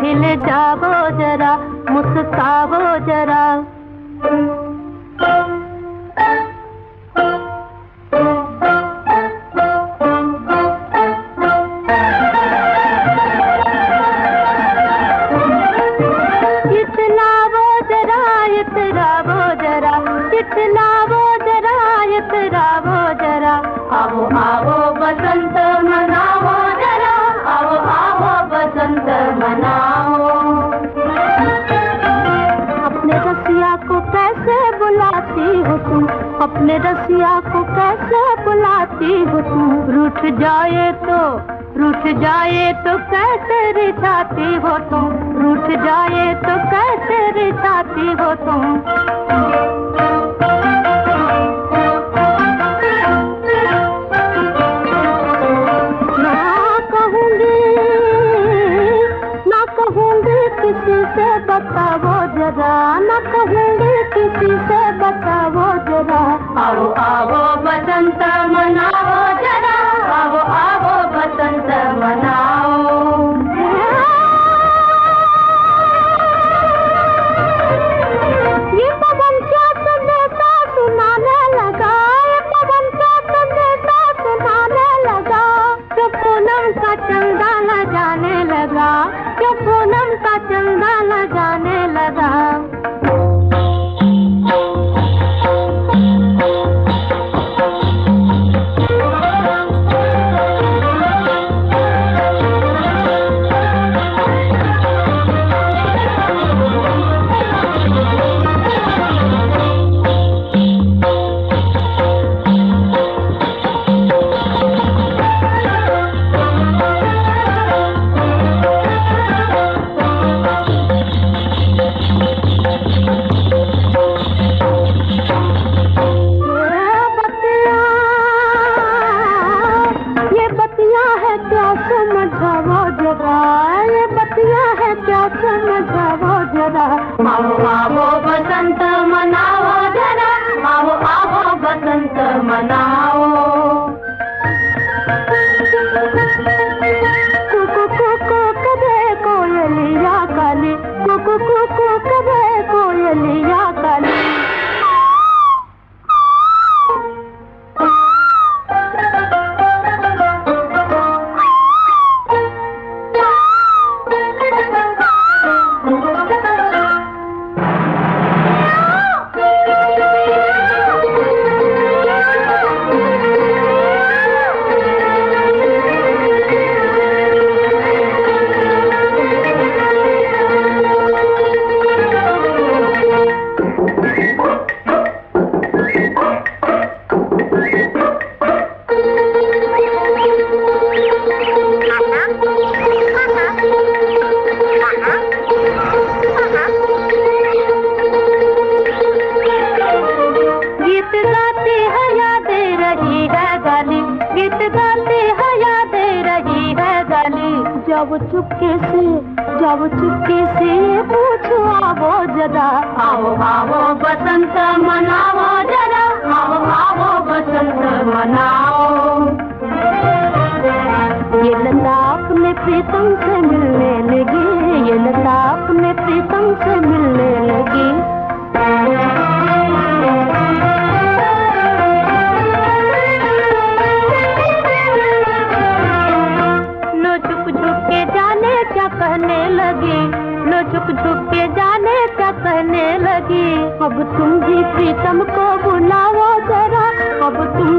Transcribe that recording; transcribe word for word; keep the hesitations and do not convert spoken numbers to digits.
खिल जाओ जरा, मुस्काओ जरा। इतलाओ जरा, इतराओ जरा, इतलाओ जरा, इतराओ जरा। आओ आओ बसंत मनाओ जरा, आओ आओ बसंत मनाओ। अपने रसिया को कैसे बुलाती हो तुम, अपने रसिया को कैसे बुलाती हो तुम। रूठ जाए तो, रूठ जाए तो कैसे रिझाती हो तुम, रूठ जाए तो कैसे रिझाती हो तुम। किसी से बताओ जरा, न कहूँगी किसी से बताओ जरा। आओ आओ बसंत मनाओ जरा, आओ आओ बसंत मनाओ। ये पवन क्या संदेशा सुनाने लगा, ये पवन क्या संदेशा सुनाने लगा। जो पूनम का चंदा न जाने लगा, जो पूनम का चंदा न जाने लगा। आओ आओ बसंत मनाओ जरा, आओ आओ बसंत मनाओ। कुकु कुकु करे कोयलिया काली, कुकु कुकु करे कोयलिया काली। जाओ चुपके से, जाओ चुपके से पूछो आओ जरा। आओ आओ बसंत मनाओ जरा, आओ आओ बसंत मनाओ। ये लता अपने प्रीतम से मिलने लगी, ये लता अपने प्रीतम से मिलने लगी। कहने लगी, लो झुक झुक के जाने क्या कहने लगी। अब तुम भी प्रीतम को बुलाओ जरा, अब तुम